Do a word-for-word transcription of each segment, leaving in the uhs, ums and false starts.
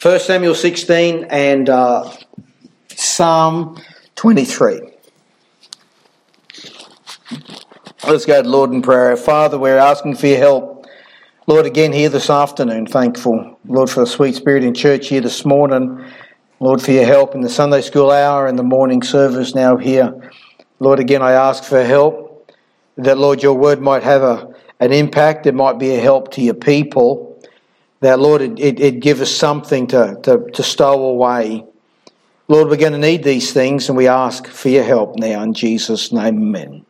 First Samuel sixteen and uh, Psalm twenty-three. Let's go to Lord in prayer. Father, we're asking for your help. Lord, again here this afternoon, thankful. Lord, for the sweet spirit in church here this morning. Lord, for your help in the Sunday school hour and the morning service now here. Lord, again, I ask for help, that, Lord, your word might have a, an impact. It might be a help to your people. That, Lord, it, it, it give us something to, to, to stow away. Lord, we're going to need these things, and we ask for your help now in Jesus' name, amen.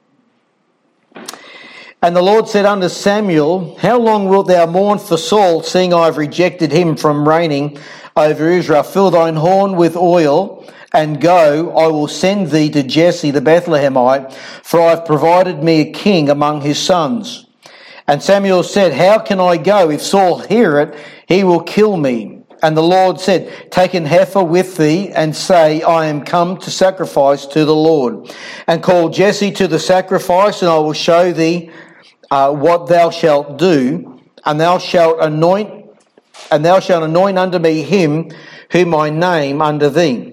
And the Lord said unto Samuel, How long wilt thou mourn for Saul, seeing I have rejected him from reigning over Israel? Fill thine horn with oil, and go, I will send thee to Jesse the Bethlehemite, for I have provided me a king among his sons. And Samuel said, How can I go? If Saul hear it, he will kill me. And the Lord said, Take an heifer with thee, and say, I am come to sacrifice to the Lord. And call Jesse to the sacrifice, and I will show thee uh, what thou shalt do. And thou shalt anoint, and thou shalt anoint unto me him whom I name unto thee.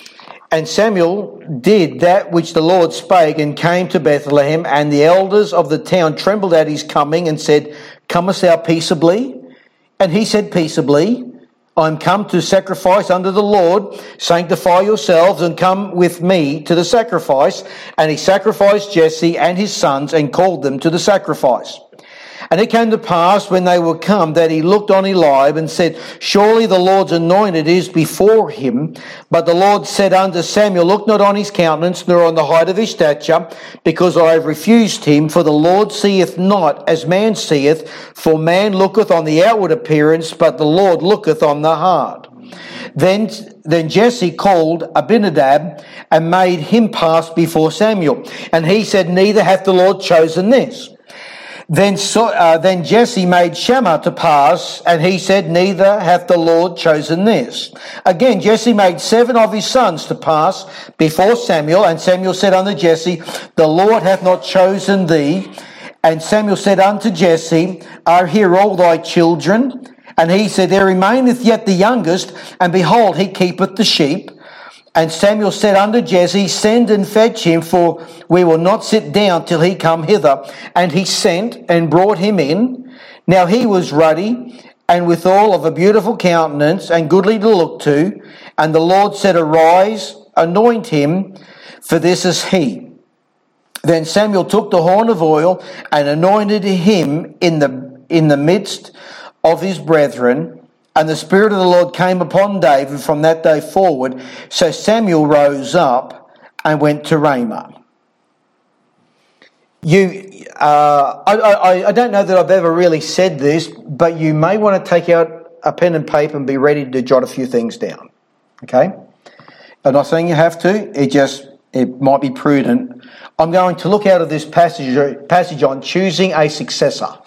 And Samuel did that which the Lord spake, and came to Bethlehem, and the elders of the town trembled at his coming, and said, Comest thou peaceably? And he said, Peaceably. I am come to sacrifice unto the Lord. Sanctify yourselves, and come with me to the sacrifice. And he sacrificed Jesse and his sons, and called them to the sacrifice. And it came to pass, when they were come, that he looked on Eliab, and said, Surely the Lord's anointed is before him. But the Lord said unto Samuel, Look not on his countenance, nor on the height of his stature, because I have refused him. For the Lord seeth not as man seeth, for man looketh on the outward appearance, but the Lord looketh on the heart. Then, then Jesse called Abinadab, and made him pass before Samuel. And he said, Neither hath the Lord chosen this. Then, so, uh, then Jesse made Shammah to pass, and he said, Neither hath the Lord chosen this. Again, Jesse made seven of his sons to pass before Samuel, and Samuel said unto Jesse, The Lord hath not chosen thee. And Samuel said unto Jesse, Are here all thy children? And he said, There remaineth yet the youngest, and behold, he keepeth the sheep. And Samuel said unto Jesse, Send and fetch him, for we will not sit down till he come hither. And he sent and brought him in. Now he was ruddy, and withal of a beautiful countenance, and goodly to look to. And the Lord said, Arise, anoint him, for this is he. Then Samuel took the horn of oil, and anointed him in the in the midst of his brethren. And the Spirit of the Lord came upon David from that day forward. So Samuel rose up and went to Ramah. You, uh, I, I, I don't know that I've ever really said this, but you may want to take out a pen and paper and be ready to jot a few things down. Okay? I'm not saying you have to. It just, it might be prudent. I'm going to look out of this passage, passage on choosing a successor.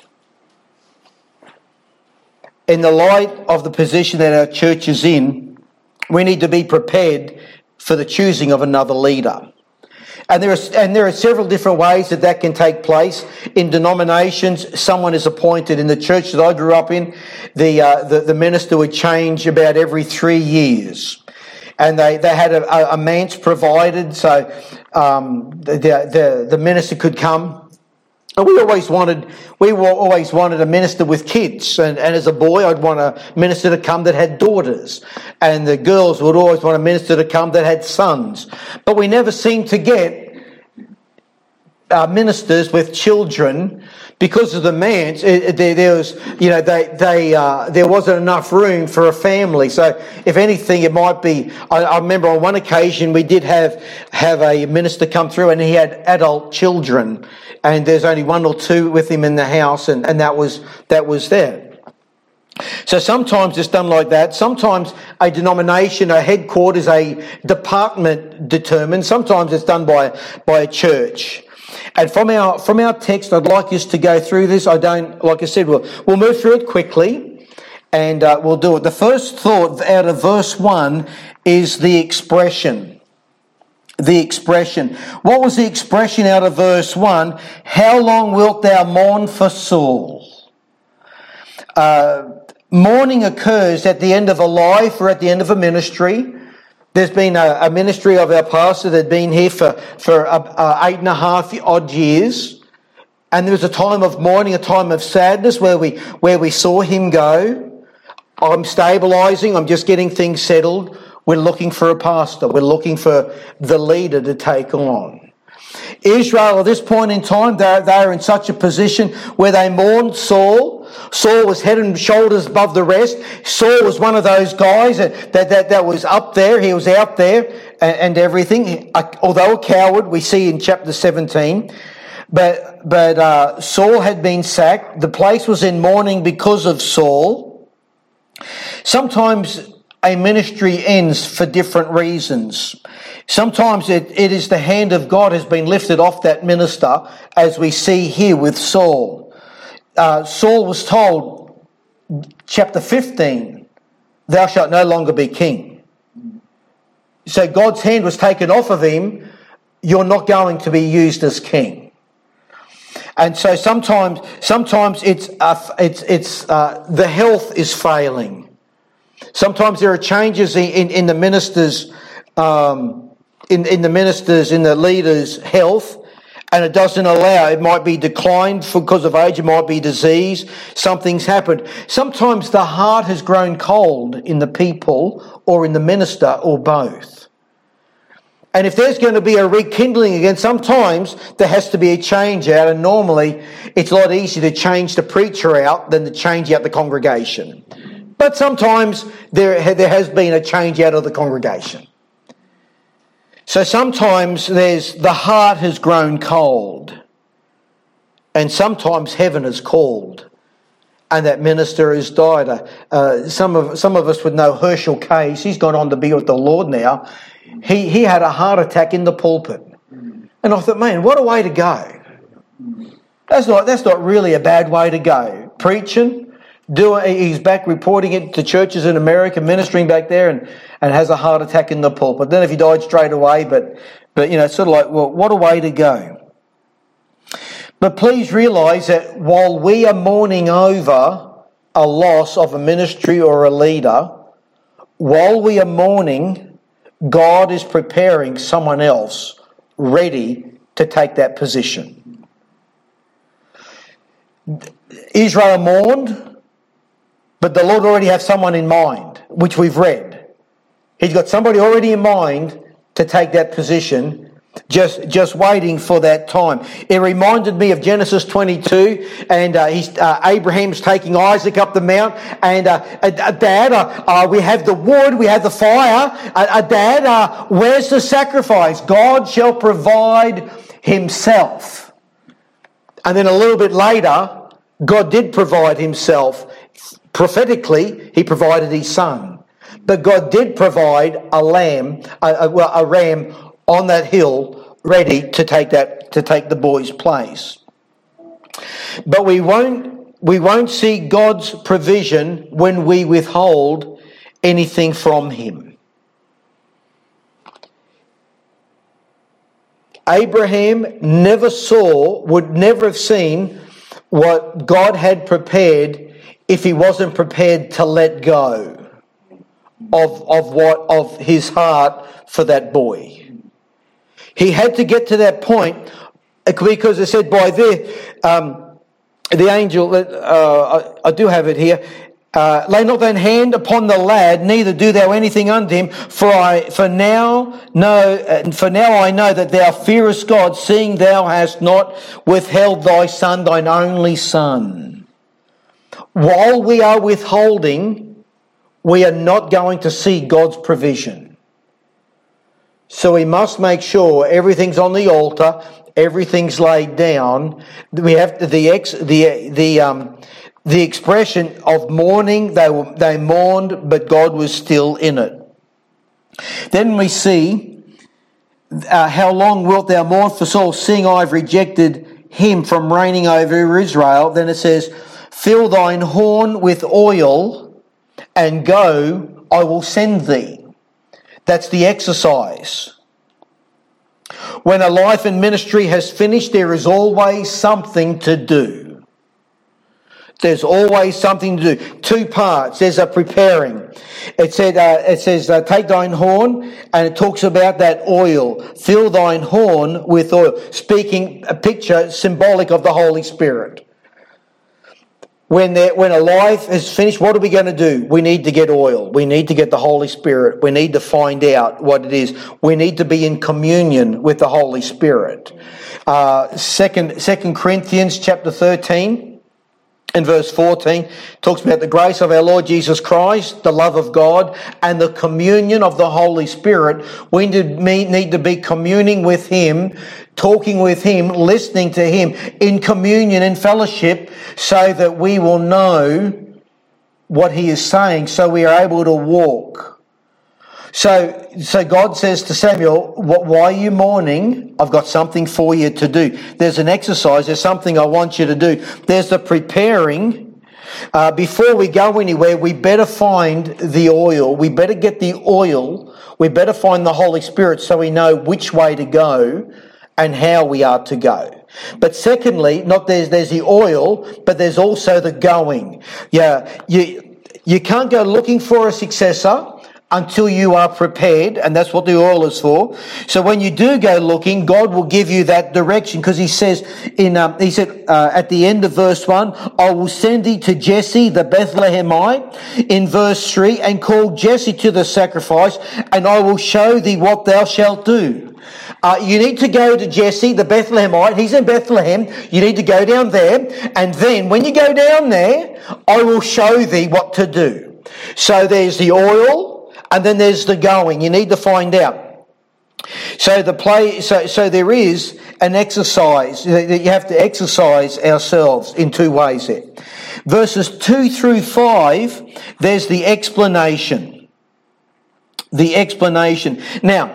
In the light of the position that our church is in, we need to be prepared for the choosing of another leader. And there are, and there are several different ways that that can take place. In denominations, someone is appointed. In the church that I grew up in, the uh, the, the minister would change about every three years. And they, they had a, a manse provided, so um, the, the, the minister could come. And we always wanted, we always wanted a minister with kids. And, and as a boy, I'd want a minister to come that had daughters. And the girls would always want a minister to come that had sons. But we never seemed to get uh, ministers with children because of the manse. It, there, there was, you know, they, they, uh, there wasn't enough room for a family. So, if anything, it might be. I, I remember on one occasion we did have have a minister come through, and he had adult children, and there's only one or two with him in the house, and, and that was that was there. So sometimes it's done like that. Sometimes a denomination, a headquarters, a department determines. Sometimes it's done by by a church. And from our from our text, I'd like us to go through this. I don't, like I said, we'll we'll move through it quickly, and uh, we'll do it. The first thought out of verse one is the expression. The expression. What was the expression out of verse one? How long wilt thou mourn for Saul? Uh, mourning occurs at the end of a life or at the end of a ministry. There's been a, a ministry of our pastor that had been here for, for uh, uh, eight and a half odd years. And there was a time of mourning, a time of sadness where we where we saw him go. I'm stabilising, I'm just getting things settled. We're looking for a pastor. We're looking for the leader to take on. Israel, at this point in time, they're, they're in such a position where they mourned Saul. Saul was head and shoulders above the rest. Saul was one of those guys that, that, that, that was up there. He was out there and, and everything. Although a coward, we see in chapter seventeen. But, but uh, Saul had been sacked. The place was in mourning because of Saul. Sometimes a ministry ends for different reasons. Sometimes it, it is the hand of God has been lifted off that minister, as we see here with Saul. Uh, Saul was told, chapter fifteen, thou shalt no longer be king. So God's hand was taken off of him. You're not going to be used as king. And so sometimes, sometimes it's uh, it's it's uh, the health is failing. Sometimes there are changes in, in, in the ministers, um, in in the ministers, in the leaders' health, and it doesn't allow. It might be declined for, because of age. It might be disease. Something's happened. Sometimes the heart has grown cold in the people, or in the minister, or both. And if there's going to be a rekindling again, sometimes there has to be a change out. And normally it's a lot easier to change the preacher out than to change out the congregation. But sometimes there, there has been a change out of the congregation. So sometimes there's the heart has grown cold. And sometimes heaven has called. And that minister has died. Uh, some of some of us would know Herschel Case. He's gone on to be with the Lord now. He he had a heart attack in the pulpit. And I thought, man, what a way to go. That's not that's not really a bad way to go. Preaching, doing he's back reporting it to churches in America, ministering back there, and, and has a heart attack in the pulpit. Then if he died straight away, but but you know, it's sort of like, well, what a way to go. But please realise that while we are mourning over a loss of a ministry or a leader, while we are mourning, God is preparing someone else ready to take that position. Israel mourned, but the Lord already has someone in mind, which we've read. He's got somebody already in mind to take that position, just just waiting for that time. It reminded me of Genesis twenty-two, and uh, he's, uh, Abraham's taking Isaac up the mount, and uh, uh, Dad, uh, uh, we have the wood, we have the fire. Uh, uh, Dad, uh, where's the sacrifice? God shall provide himself. And then a little bit later, God did provide himself. Prophetically, he provided his son. But God did provide a lamb, a, a, well, a ram on that hill, ready to take that to take the boy's place. But we won't we won't see God's provision when we withhold anything from him. Abraham never saw, would never have seen what God had prepared if he wasn't prepared to let go of, of what of his heart for that boy. He had to get to that point because it said by there, um, the angel, uh, I, I do have it here, uh, lay not thine hand upon the lad, neither do thou anything unto him, for I, for now know, uh, for now I know that thou fearest God, seeing thou hast not withheld thy son, thine only son. While we are withholding, we are not going to see God's provision. So we must make sure everything's on the altar, everything's laid down. We have the ex, the the um the expression of mourning. They were, they mourned, but God was still in it. Then we see uh, how long wilt thou mourn for Saul, seeing I have rejected him from reigning over Israel. Then it says, fill thine horn with oil, and go, I will send thee. That's the exercise. When a life in ministry has finished, there is always something to do. There's always something to do. Two parts. There's a preparing. It said, uh, it says, uh, take thine horn, and it talks about that oil. Fill thine horn with oil. Speaking a picture symbolic of the Holy Spirit. When there, when a life is finished, what are we going to do? We need to get oil. We need to get the Holy Spirit. We need to find out what it is. We need to be in communion with the Holy Spirit. Uh, second, Second Corinthians chapter thirteen. In verse fourteen, talks about the grace of our Lord Jesus Christ, the love of God, and the communion of the Holy Spirit. We need to be communing with Him, talking with Him, listening to Him in communion and fellowship, so that we will know what He is saying, so we are able to walk. So, so God says to Samuel, why are you mourning? I've got something for you to do. There's an exercise. There's something I want you to do. There's the preparing. Uh, before we go anywhere, we better find the oil. We better get the oil. We better find the Holy Spirit so we know which way to go and how we are to go. But secondly, not there's there's the oil, but there's also the going. Yeah, you you can't go looking for a successor until you are prepared, and that's what the oil is for. So when you do go looking, God will give you that direction, because He says in um, He said uh, at the end of verse one, I will send thee to Jesse the Bethlehemite. In verse three, and call Jesse to the sacrifice, and I will show thee what thou shalt do. Uh, you need to go to Jesse the Bethlehemite. He's in Bethlehem. You need to go down there, and then when you go down there, I will show thee what to do. So there's the oil. And then there's the going. You need to find out. So the play. So so there is an exercise that you have to exercise ourselves in two ways. There, verses two through five. There's the explanation. The explanation. Now,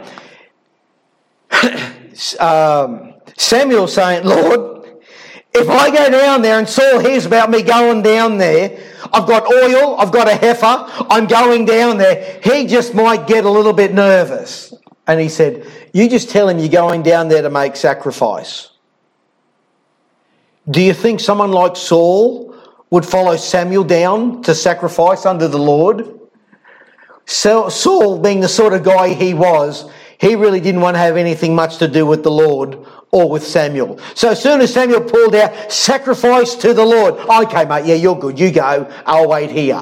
um, Samuel saying, "Lord, if I go down there and Saul hears about me going down there, I've got oil, I've got a heifer, I'm going down there, he just might get a little bit nervous." And he said, you just tell him you're going down there to make sacrifice. Do you think someone like Saul would follow Samuel down to sacrifice under the Lord? So, Saul, being the sort of guy he was, he really didn't want to have anything much to do with the Lord or with Samuel. So as soon as Samuel pulled out, sacrifice to the Lord. Okay, mate, yeah, you're good. You go. I'll wait here.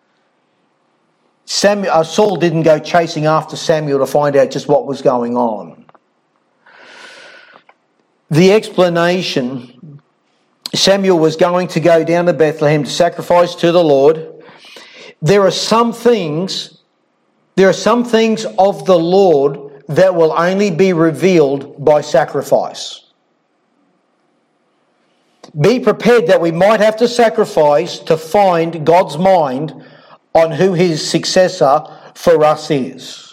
Samuel, uh, Saul didn't go chasing after Samuel to find out just what was going on. The explanation, Samuel was going to go down to Bethlehem to sacrifice to the Lord. There are some things, there are some things of the Lord that will only be revealed by sacrifice. Be prepared that we might have to sacrifice to find God's mind on who His successor for us is.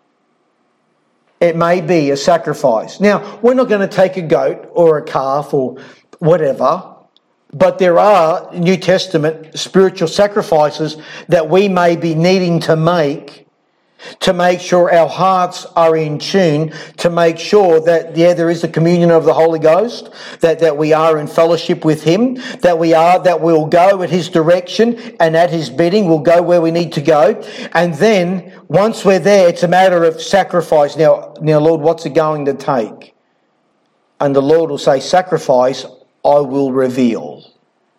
It may be a sacrifice. Now, we're not going to take a goat or a calf or whatever, but there are New Testament spiritual sacrifices that we may be needing to make to make sure our hearts are in tune, to make sure that, yeah, there is the communion of the Holy Ghost, that, that we are in fellowship with Him, that we are, that we'll go at His direction and at His bidding, we'll go where we need to go. And then, once we're there, it's a matter of sacrifice. Now, now, Lord, what's it going to take? And the Lord will say, sacrifice, I will reveal.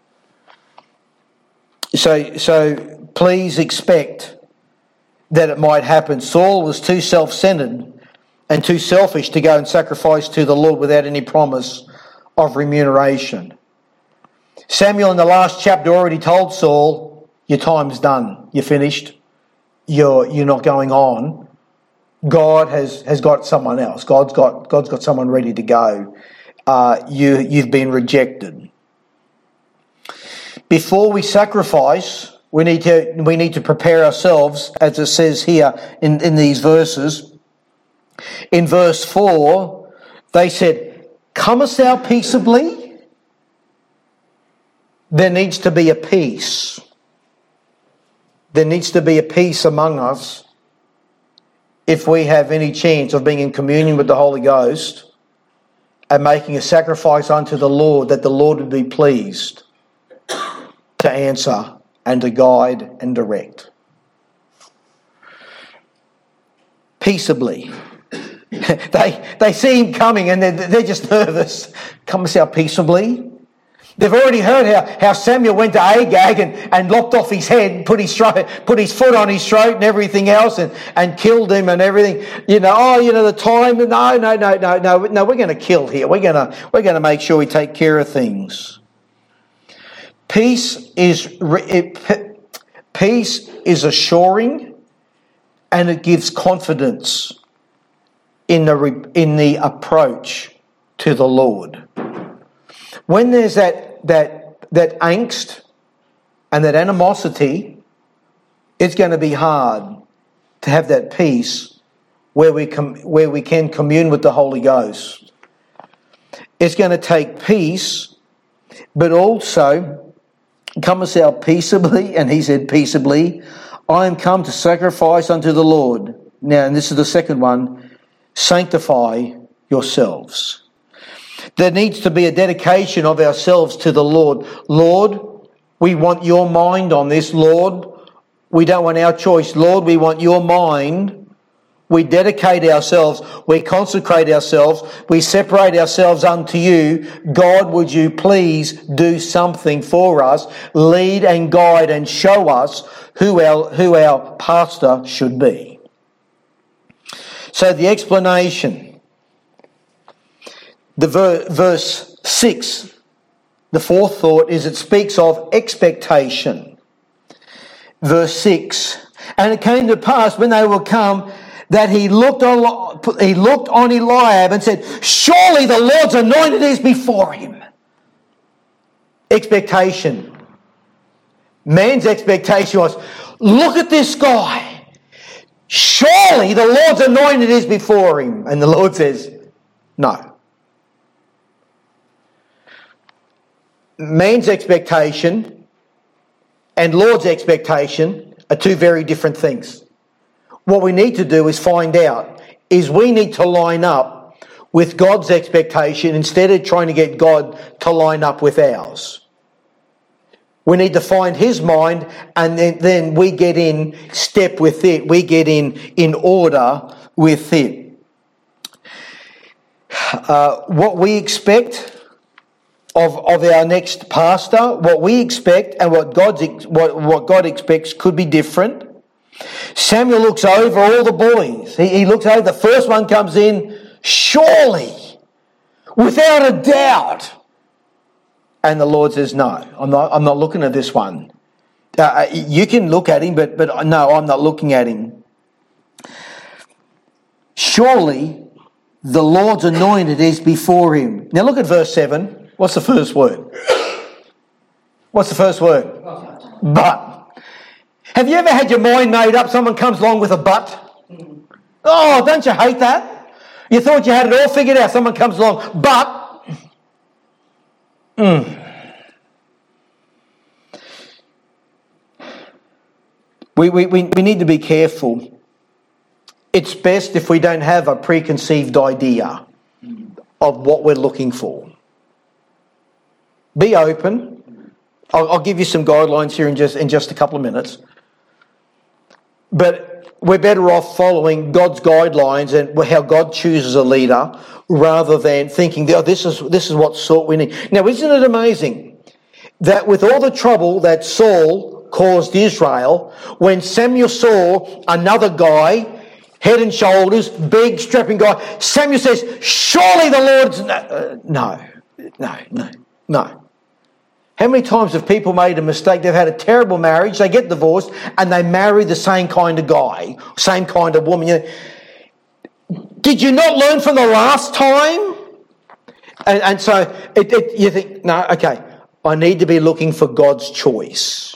So, so please expect that it might happen. Saul was too self-centered and too selfish to go and sacrifice to the Lord without any promise of remuneration. Samuel in the last chapter already told Saul, your time's done, you're finished, you're you're not going on. God has, has got someone else. God's got God's got someone ready to go. Uh, you you've been rejected. Before we sacrifice, We need to we need to prepare ourselves, as it says here in, in these verses. In verse four, they said, comest thou peaceably? There needs to be a peace. There needs to be a peace among us if we have any chance of being in communion with the Holy Ghost and making a sacrifice unto the Lord, that the Lord would be pleased. to answer and to guide and direct. Peaceably. they they see him coming and they're, they're just nervous. Come and see how peaceably. They've already heard how, how Samuel went to Agag and, and lopped off his head and put his throat, put his foot on his throat and everything else and, and killed him and everything. You know, oh, you know, the time, no, no, no, no, no, no, we're going to kill here. We're going to we're going to make sure we take care of things. Peace is it, peace is assuring, and it gives confidence in the in the approach to the Lord. When there's that that that angst and that animosity, it's going to be hard to have that peace where we com- where we can commune with the Holy Ghost. It's going to take peace, but also come and say peaceably, and he said peaceably, I am come to sacrifice unto the Lord. Now, and this is the second one, sanctify yourselves. There needs to be a dedication of ourselves to the Lord. Lord, we want your mind on this. Lord, we don't want our choice. Lord, we want your mind. We dedicate ourselves. We consecrate ourselves. We separate ourselves unto you. God, would you please do something for us? Lead and guide and show us who our, who our pastor should be. So the explanation, the ver- verse six, the fourth thought is it speaks of expectation. Verse six, and it came to pass when they were come that he looked on he looked on Eliab and said, surely the Lord's anointed is before him. Expectation. Man's expectation was, look at this guy. Surely the Lord's anointed is before him. And the Lord says, no. Man's expectation and Lord's expectation are two very different things. What we need to do is find out, is we need to line up with God's expectation instead of trying to get God to line up with ours. We need to find his mind, and then, then we get in step with it. We get in in order with it. Uh, what we expect of, of our next pastor, what we expect and what, God's, what, what God expects could be different. Samuel looks over all the boys. He, he looks over, the first one comes in, surely, without a doubt. And the Lord says, no, I'm not, I'm not looking at this one. Uh, you can look at him, but, but no, I'm not looking at him. Surely, the Lord's anointed is before him. Now look at verse seven. What's the first word? What's the first word? But. Have you ever had your mind made up? Someone comes along with a but. Oh, don't you hate that? You thought you had it all figured out. Someone comes along, but. Mm. We, we, we, we need to be careful. It's best if we don't have a preconceived idea of what we're looking for. Be open. I'll, I'll give you some guidelines here in just, in just a couple of minutes. But we're better off following God's guidelines and how God chooses a leader rather than thinking, oh, this is this is what sort we need. Now, isn't it amazing that with all the trouble that Saul caused Israel, when Samuel saw another guy, head and shoulders, big, strapping guy, Samuel says, surely the Lord's... No, uh, no, no, no, no. How many times have people made a mistake? They've had a terrible marriage, they get divorced, and they marry the same kind of guy, same kind of woman. You know, did you not learn from the last time? And, and so it, it, you think, no, okay, I need to be looking for God's choice.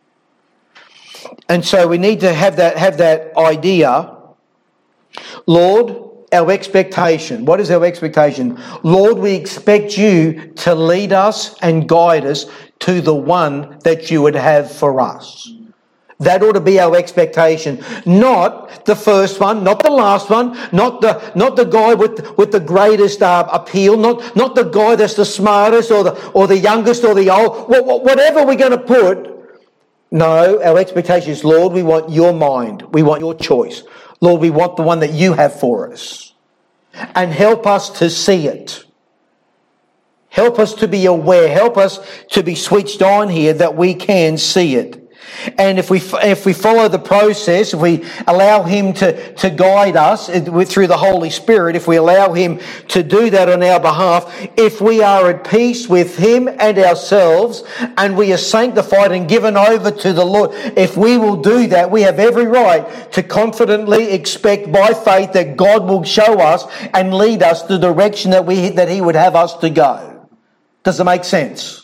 And so we need to have that have that idea. Lord, our expectation. What is our expectation? Lord, we expect you to lead us and guide us to the one that you would have for us. That ought to be our expectation. Not the first one, not the last one, not the not the guy with with the greatest uh, appeal, not not the guy that's the smartest or the or the youngest or the old. Whatever we're going to put. No, our expectation is, Lord, we want your mind. We want your choice. Lord, we want the one that you have for us. And help us to see it. Help us to be aware. Help us to be switched on here that we can see it. And if we if we follow the process, if we allow him to, to guide us through the Holy Spirit, if we allow him to do that on our behalf, if we are at peace with him and ourselves, and we are sanctified and given over to the Lord, if we will do that, we have every right to confidently expect by faith that God will show us and lead us the direction that we that he would have us to go. Does it make sense?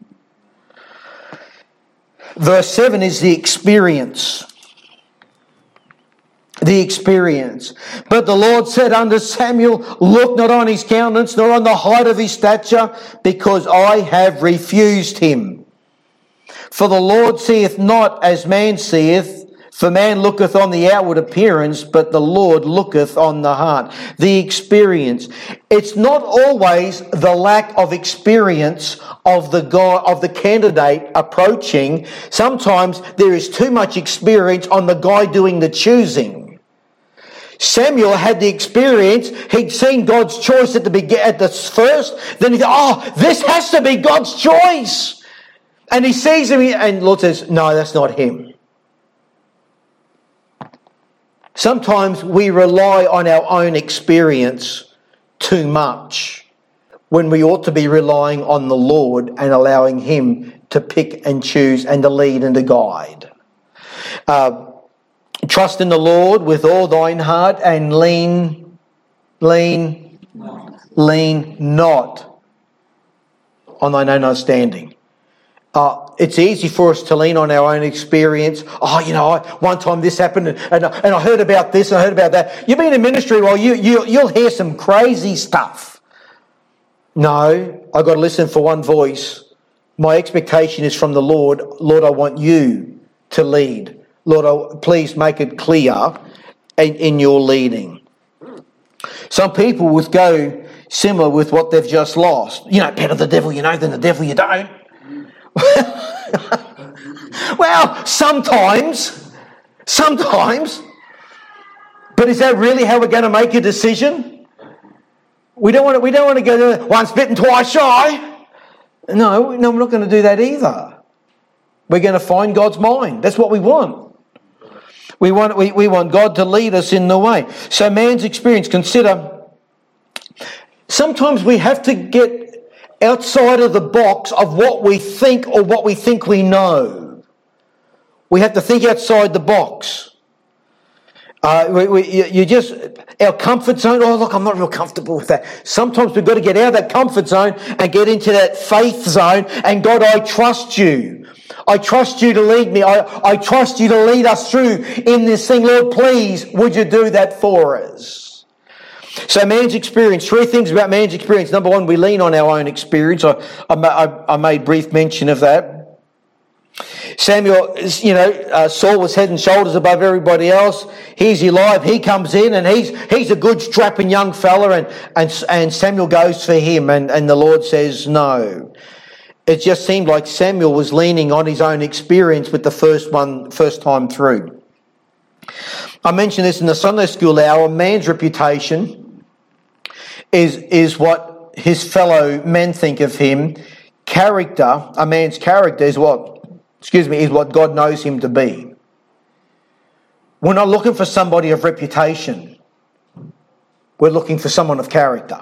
Verse seven is the experience. The experience. But the Lord said unto Samuel, look not on his countenance, nor on the height of his stature, because I have refused him. For the Lord seeth not as man seeth, for man looketh on the outward appearance, but the Lord looketh on the heart. The experience. It's not always the lack of experience of the guy, of the candidate approaching. Sometimes there is too much experience on the guy doing the choosing. Samuel had the experience. He'd seen God's choice at the begin, at the first. Then he thought, oh, this has to be God's choice. And he sees him, and the Lord says, no, that's not him. Sometimes we rely on our own experience too much when we ought to be relying on the Lord and allowing him to pick and choose and to lead and to guide. Uh, trust in the Lord with all thine heart and lean, lean, lean not on thine own understanding. Uh, it's easy for us to lean on our own experience. Oh, you know, I, one time this happened and, and, and I heard about this and I heard about that. You've been in ministry, well, you, you, you'll hear some crazy stuff. No, I've got to listen for one voice. My expectation is from the Lord. Lord, I want you to lead. Lord, I, please make it clear in, in your leading. Some people would go similar with what they've just lost. You know, better the devil you know than the devil you don't. Well, sometimes, sometimes, but is that really how we're going to make a decision? We don't want to. We don't want to go to once bitten, twice shy. No, no, we're not going to do that either. We're going to find God's mind. That's what we want. We want. We, we want God to lead us in the way. So, man's experience. Consider. Sometimes we have to get outside of the box of what we think or what we think we know. We have to think outside the box. Uh, we, we, you, you just, our comfort zone, oh look, I'm not real comfortable with that. Sometimes we've got to get out of that comfort zone and get into that faith zone. And God, I trust you. I trust you to lead me. I, I trust you to lead us through in this thing. Lord, please, would you do that for us? So man's experience, three things about man's experience. Number one, we lean on our own experience. I, I, I made brief mention of that. Samuel, you know, uh, Saul was head and shoulders above everybody else. Here's Eliab. He comes in and he's he's a good strapping young fella, and and, and Samuel goes for him, and, and the Lord says no. It just seemed like Samuel was leaning on his own experience with the first one, first time through. I mentioned this in the Sunday school hour. Man's reputation is is what his fellow men think of him. Character, a man's character is what, excuse me, is what God knows him to be. We're not looking for somebody of reputation. We're looking for someone of character.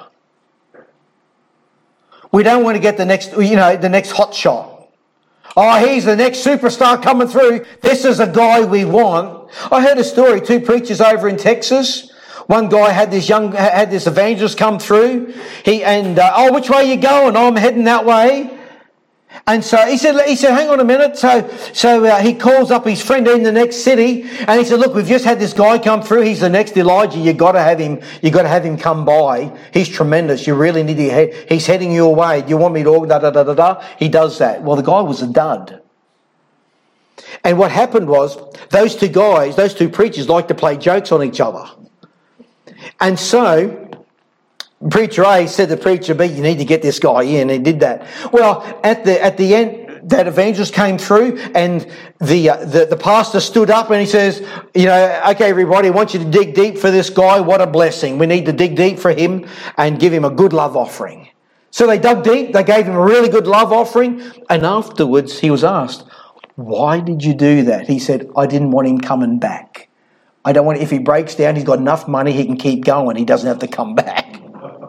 We don't want to get the next, you know, the next hot shot. Oh, he's the next superstar coming through. This is a guy we want. I heard a story, two preachers over in Texas. One guy had this young, had this evangelist come through. He, and, uh, oh, which way are you going? Oh, I'm heading that way. And so he said, he said, hang on a minute. So, so uh, he calls up his friend in the next city, and he said, look, we've just had this guy come through. He's the next Elijah. You got to have him. You got to have him come by. He's tremendous. You really need to head. He's heading your way. You want me to da da da da da? He does that. Well, the guy was a dud. And what happened was those two guys, those two preachers liked to play jokes on each other. And so Preacher A said to Preacher B, you need to get this guy in. He did that. Well, at the at the end, that evangelist came through, and the, uh, the the pastor stood up and he says, you know, okay, everybody, I want you to dig deep for this guy. What a blessing. We need to dig deep for him and give him a good love offering. So they dug deep. They gave him a really good love offering. And afterwards he was asked, why did you do that? He said, I didn't want him coming back. I don't want, if he breaks down, he's got enough money, he can keep going. He doesn't have to come back.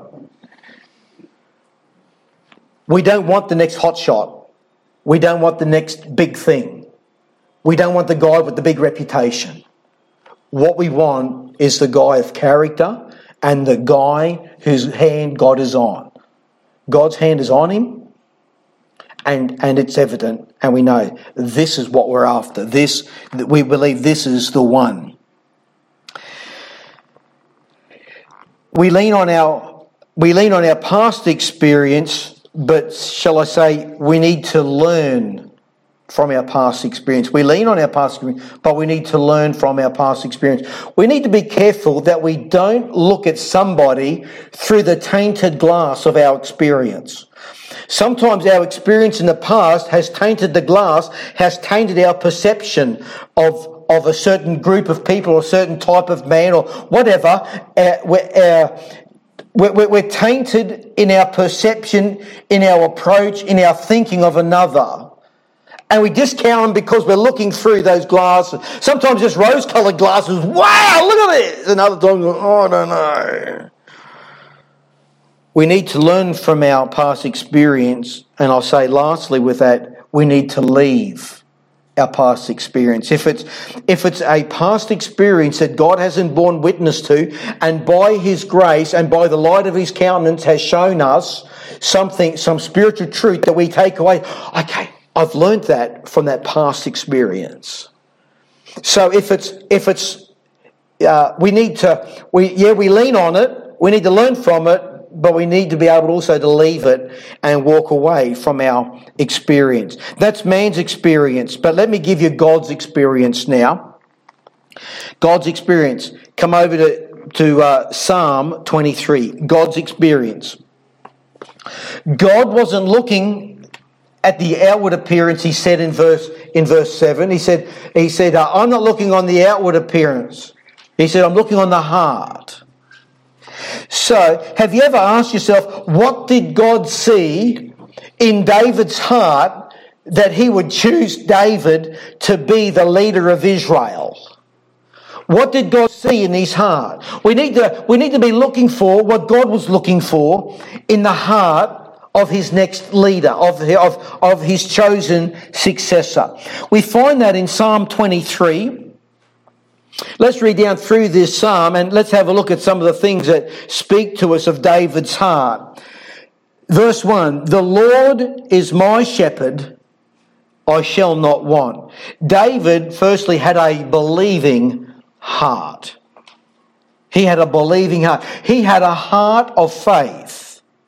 We don't want the next hot shot. We don't want the next big thing. We don't want the guy with the big reputation. What we want is the guy of character and the guy whose hand God is on. God's hand is on him, and, and it's evident, and we know this is what we're after. This, we believe this is the one. We lean on our we lean on our past experience. But shall I say, we need to learn from our past experience. We lean on our past experience, but we need to learn from our past experience. We need to be careful that we don't look at somebody through the tainted glass of our experience. Sometimes our experience in the past has tainted the glass, has tainted our perception of, of a certain group of people or a certain type of man or whatever. Uh, uh, We're, we're tainted in our perception, in our approach, in our thinking of another. And we discount them because we're looking through those glasses. Sometimes just rose-coloured glasses. Wow, look at this. And other times, oh, I don't know. We need to learn from our past experience. And I'll say lastly with that, we need to leave our past experience. If it's if it's a past experience that God hasn't borne witness to, and by his grace and by the light of his countenance has shown us something, some spiritual truth that we take away, okay, I've learned that from that past experience. So if it's if it's uh, we need to we yeah we lean on it, we need to learn from it, but we need to be able also to leave it and walk away from our experience. That's man's experience, but let me give you God's experience now. God's experience. Come over to, to uh, Psalm twenty-three. God's experience. God wasn't looking at the outward appearance, he said in verse in verse seven. He said, he said uh, I'm not looking on the outward appearance. He said, I'm looking on the heart. So, have you ever asked yourself, what did God see in David's heart that he would choose David to be the leader of Israel? What did God see in his heart? We need to, we need to be looking for what God was looking for in the heart of his next leader, of, of, of his chosen successor. We find that in Psalm twenty-three. Let's read down through this psalm and let's have a look at some of the things that speak to us of David's heart. Verse one, the Lord is my shepherd, I shall not want. David firstly had a believing heart. He had a believing heart. He had a heart of faith.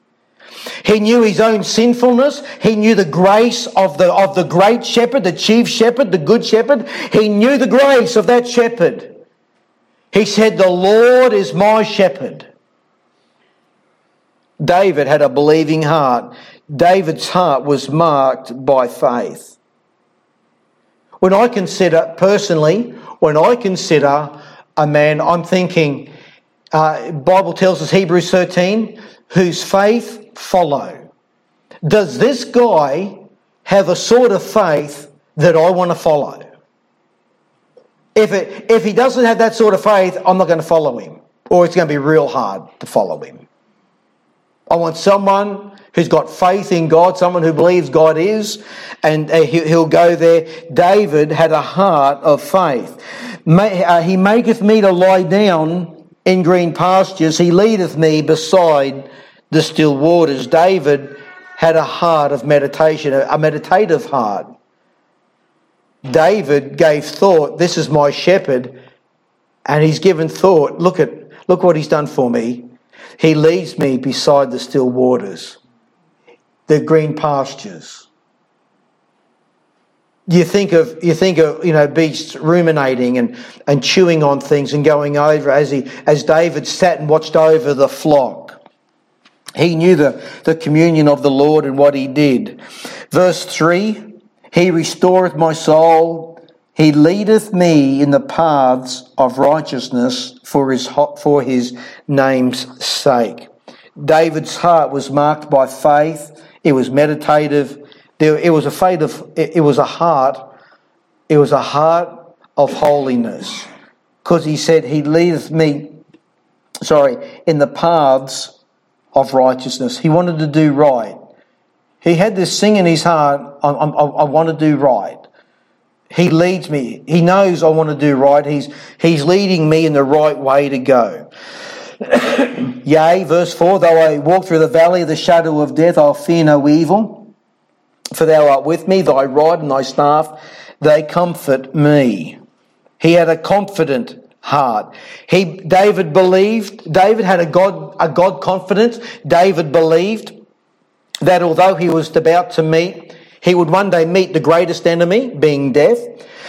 He knew his own sinfulness. He knew the grace of the, of the great shepherd, the chief shepherd, the good shepherd. He knew the grace of that shepherd. He said, the Lord is my shepherd. David had a believing heart. David's heart was marked by faith. When I consider, personally, when I consider a man, I'm thinking, uh, Bible tells us, Hebrews thirteen, whose faith follow. Does this guy have a sort of faith that I want to follow? If it, if he doesn't have that sort of faith, I'm not going to follow him. Or it's going to be real hard to follow him. I want someone who's got faith in God, someone who believes God is, and he'll go there. David had a heart of faith. He maketh me to lie down in green pastures. He leadeth me beside the still waters. David had a heart of meditation, a meditative heart. David gave thought, this is my shepherd, and he's given thought, look at look what he's done for me. He leads me beside the still waters, the green pastures. You think of you think of you know beasts ruminating and, and chewing on things and going over as he as David sat and watched over the flock. He knew the, the communion of the Lord and what he did. Verse three, he restoreth my soul, he leadeth me in the paths of righteousness for his for his name's sake. David's heart was marked by faith. It was meditative. There, it was a faith of. It, it was a heart. It was a heart of holiness, because he said, "He leadeth me." Sorry, in the paths of righteousness. He wanted to do right. He had this thing in his heart. I, I, I want to do right. He leads me. He knows I want to do right. He's He's leading me in the right way to go. Yea, verse four, though I walk through the valley of the shadow of death, I'll fear no evil. For thou art with me, thy rod and thy staff, they comfort me. He had a confident heart. He, David believed, David had a God, a God confidence. David believed that although he was about to meet, he would one day meet the greatest enemy, being death.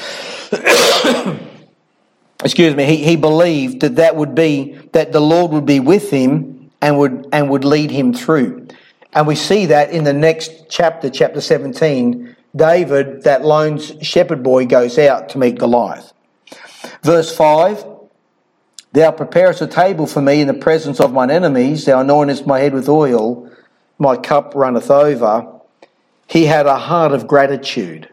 Excuse me, he, he believed that that would be, that the Lord would be with him and would, and would lead him through. And we see that in the next chapter, chapter seventeen, David, that lone shepherd boy, goes out to meet Goliath. Verse five, thou preparest a table for me in the presence of mine enemies, thou anointest my head with oil, my cup runneth over. He had a heart of gratitude.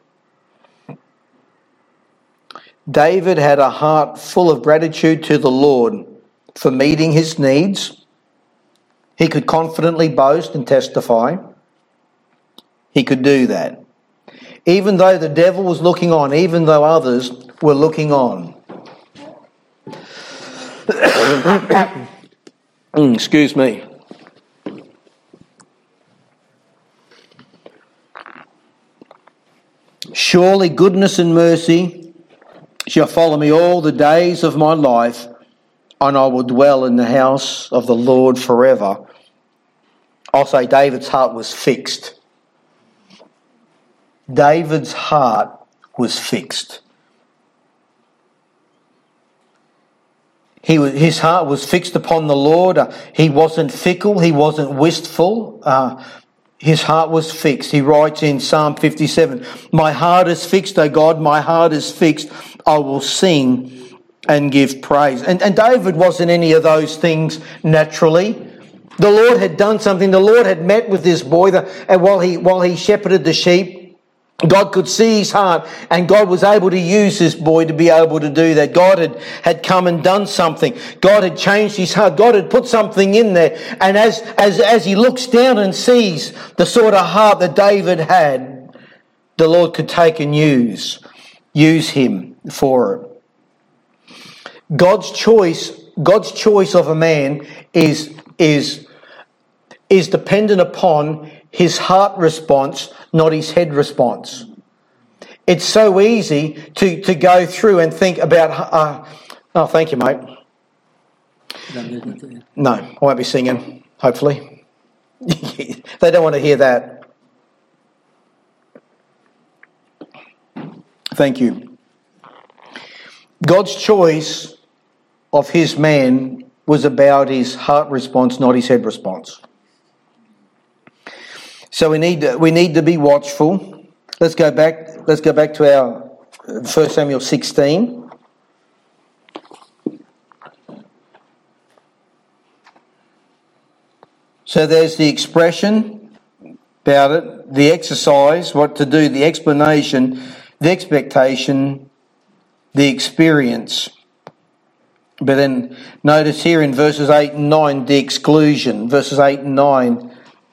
David had a heart full of gratitude to the Lord for meeting his needs. He could confidently boast and testify. He could do that. Even though the devil was looking on, even though others were looking on. Excuse me. Surely goodness and mercy shall follow me all the days of my life, and I will dwell in the house of the Lord forever. I'll say David's heart was fixed. David's heart was fixed. He was, his heart was fixed upon the Lord. Uh, he wasn't fickle. He wasn't wistful. Uh, his heart was fixed. He writes in Psalm fifty-seven, my heart is fixed, O God, my heart is fixed. I will sing and give praise. And, and David wasn't any of those things naturally. The Lord had done something. The Lord had met with this boy, the, and while he while he shepherded the sheep, God could see his heart, and God was able to use this boy to be able to do that. God had, had come and done something. God had changed his heart. God had put something in there. And as, as, as he looks down and sees the sort of heart that David had, the Lord could take and use, use him for it. God's choice, God's choice of a man is, is, is dependent upon his heart response, not his head response. It's so easy to, to go through and think about... Uh, oh, thank you, mate. No, I won't be singing, hopefully. They don't want to hear that. Thank you. God's choice of his man was about his heart response, not his head response. So we need to, we need to be watchful. Let's go back. Let's go back to our First Samuel sixteen. So there's the expression about it, the exercise, what to do, the explanation, the expectation, the experience. But then notice here in verses eight and nine, the exclusion. Verses eight and nine.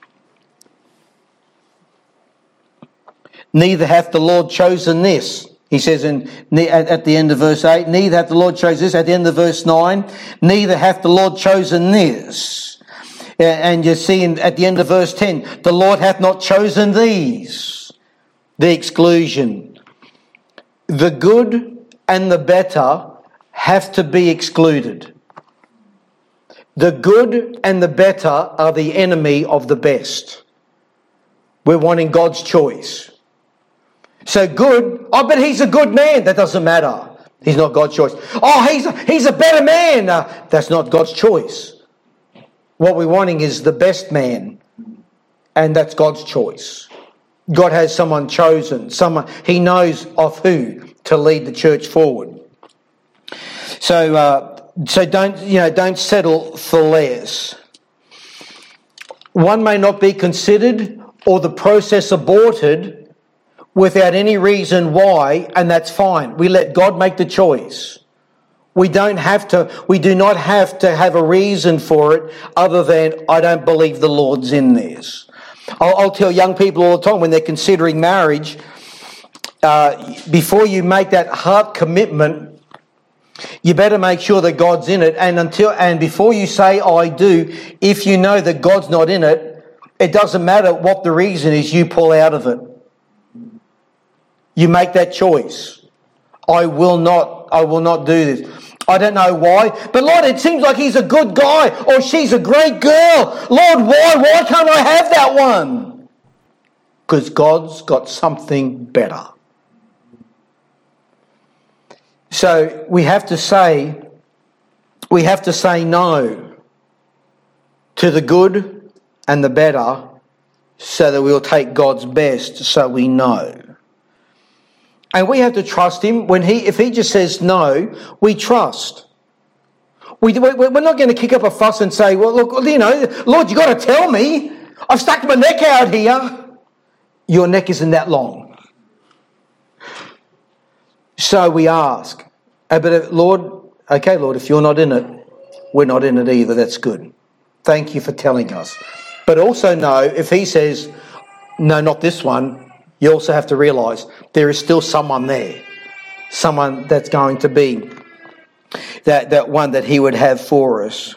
Neither hath the Lord chosen this. He says in at the end of verse eight, neither hath the Lord chosen this. At the end of verse nine, neither hath the Lord chosen this. And you see in, at the end of verse ten, the Lord hath not chosen these. The exclusion. The good and the better have to be excluded. The good and the better are the enemy of the best. We're wanting God's choice. So good, oh, but he's a good man. That doesn't matter. He's not God's choice. Oh, he's a, he's a better man. Uh, that's not God's choice. What we're wanting is the best man, and that's God's choice. God has someone chosen, someone he knows of who to lead the church forward. So, uh, so don't you know? Don't settle for less. One may not be considered or the process aborted without any reason why, and that's fine. We let God make the choice. We don't have to. We do not have to have a reason for it, other than I don't believe the Lord's in this. I'll, I'll tell young people all the time when they're considering marriage, uh, before you make that heart commitment, you better make sure that God's in it. And until and before you say I do, if you know that God's not in it, it doesn't matter what the reason is. You pull out of it. You make that choice. I will not. I will not do this. I don't know why, but Lord, it seems like he's a good guy or she's a great girl. Lord, why? Why can't I have that one? Because God's got something better. So we have to say, we have to say no to the good and the better, so that we'll take God's best, so we know. And we have to trust him. When he, if he just says no, we trust. We, we're not going to kick up a fuss and say, well, look, you know, Lord, you've got to tell me. I've stuck my neck out here. Your neck isn't that long. So we ask. But Lord, okay, Lord, if you're not in it, we're not in it either. That's good. Thank you for telling us. But also know, if he says, no, not this one, you also have to realise there is still someone there. Someone that's going to be that, that one that he would have for us.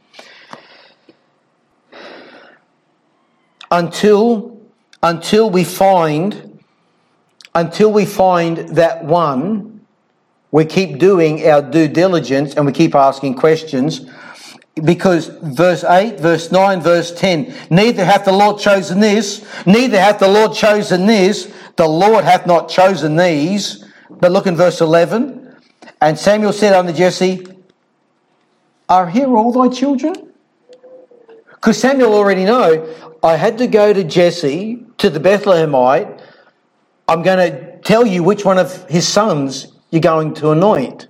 Until, until we find, until we find that one, we keep doing our due diligence and we keep asking questions. Because verse eight, verse nine, verse ten, neither hath the Lord chosen this, neither hath the Lord chosen this, the Lord hath not chosen these. But look in verse eleven. And Samuel said unto Jesse, are here all thy children? Because Samuel already know, I had to go to Jesse, to the Bethlehemite. I'm going to tell you which one of his sons you're going to anoint.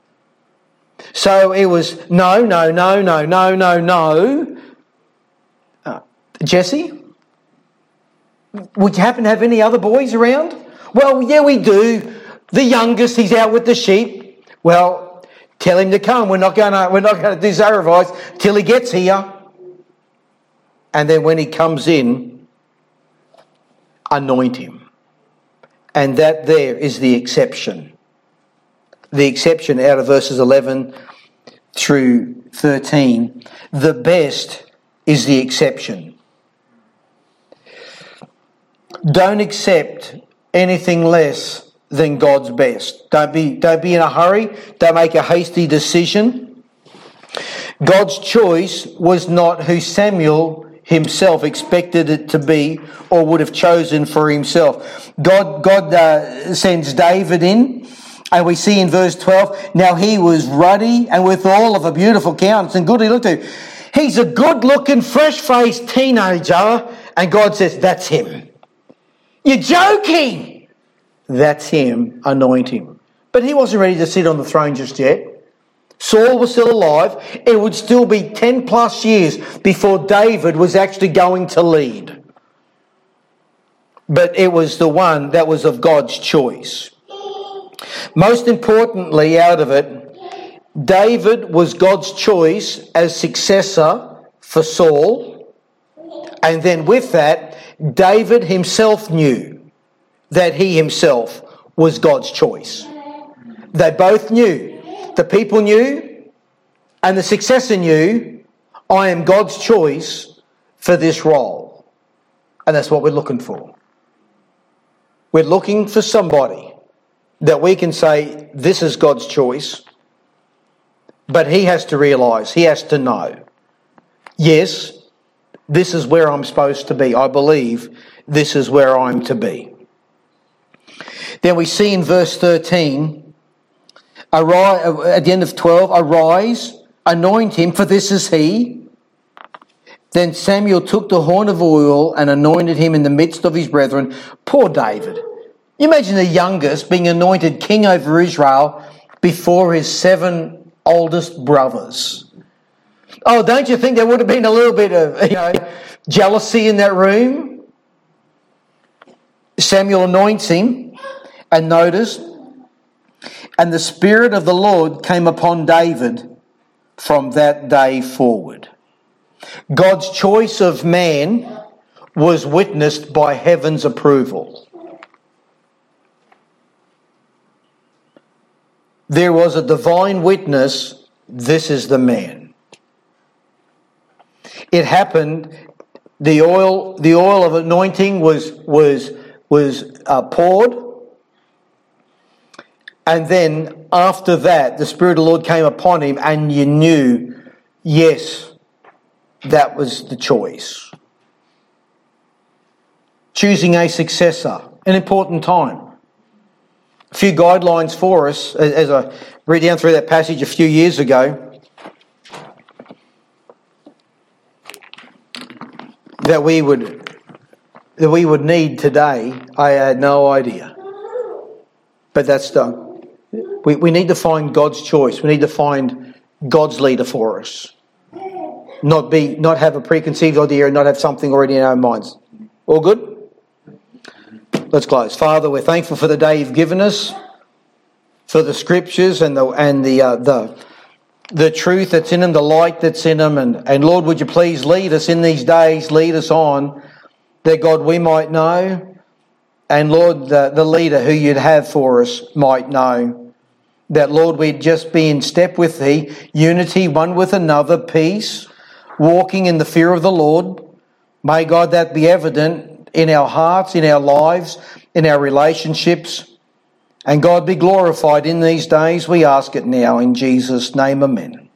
So it was no, no, no, no, no, no, no. Uh, Jesse, would you happen to have any other boys around? Well, yeah, we do. The youngest, he's out with the sheep. Well, tell him to come. We're not going to. We're not going to do sacrifice till he gets here. And then when he comes in, anoint him. And that there is the exception. The exception out of verses eleven through thirteen. The best is the exception. Don't accept anything less than God's best. Don't be, don't be in a hurry. Don't make a hasty decision. God's choice was not who Samuel himself expected it to be or would have chosen for himself. God, God uh, sends David in. And we see in verse twelve, now he was ruddy and with all of a beautiful countenance and good he looked to. He's a good-looking, fresh-faced teenager. And God says, that's him. You're joking. That's him. Anoint him. But he wasn't ready to sit on the throne just yet. Saul was still alive. It would still be ten plus years before David was actually going to lead. But it was the one that was of God's choice. Most importantly out of it, David was God's choice as successor for Saul. And then with that, David himself knew that he himself was God's choice. They both knew. The people knew and the successor knew, I am God's choice for this role. And that's what we're looking for. We're looking for somebody that we can say, this is God's choice. But he has to realise, he has to know, yes, this is where I'm supposed to be. I believe this is where I'm to be. Then we see in verse thirteen, arise, at the end of twelve, arise, anoint him, for this is he. Then Samuel took the horn of oil and anointed him in the midst of his brethren. Poor David. You imagine the youngest being anointed king over Israel before his seven oldest brothers. Oh, don't you think there would have been a little bit of, you know, jealousy in that room? Samuel anoints him, and notice, and the Spirit of the Lord came upon David from that day forward. God's choice of man was witnessed by heaven's approval. There was a divine witness, this is the man. It happened, the oil, the oil of anointing was, was, was uh, poured. And then after that, the Spirit of the Lord came upon him, and you knew, yes, that was the choice. Choosing a successor, an important time. A few guidelines for us, as I read down through that passage a few years ago, that we would that we would need today. I had no idea, but that's done. We we need to find God's choice. We need to find God's leader for us. Not be not have a preconceived idea and not have something already in our minds. All good? Let's close. Father, we're thankful for the day you've given us, for the scriptures and the and the uh, the the truth that's in them, the light that's in them, and and Lord, would you please lead us in these days, lead us on, that God we might know, and Lord, the, the leader who you'd have for us might know, that Lord, we'd just be in step with thee, unity one with another, peace, walking in the fear of the Lord. May God that be evident in our hearts, in our lives, in our relationships. And God be glorified in these days. We ask it now in Jesus' name, amen.